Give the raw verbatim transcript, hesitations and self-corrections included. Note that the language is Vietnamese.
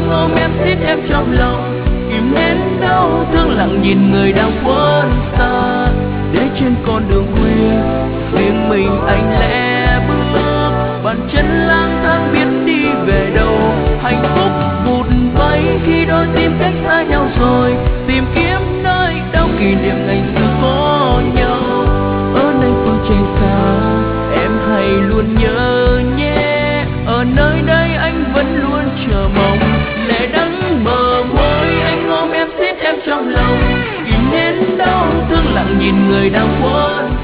anh ôm em siết em trong lòng, kìm nén đau thương lặng nhìn người đang khuất xa. Để trên con đường quê riêng mình anh lẻ bước, bàn chân lang thang biết đi về đâu. Hạnh phúc vụt bay khi đôi tim cách xa nhau rồi, tìm kiếm nơi đâu kỷ niệm ngày xưa có nhau. Ở nơi phương trời xa em hãy luôn nhớ nhé, ở nơi đây anh vẫn luôn chờ mong. Lệ đắng bờ môi anh ôm em siết em trong lòng, kìm nén đau thương lặng nhìn người đang khuất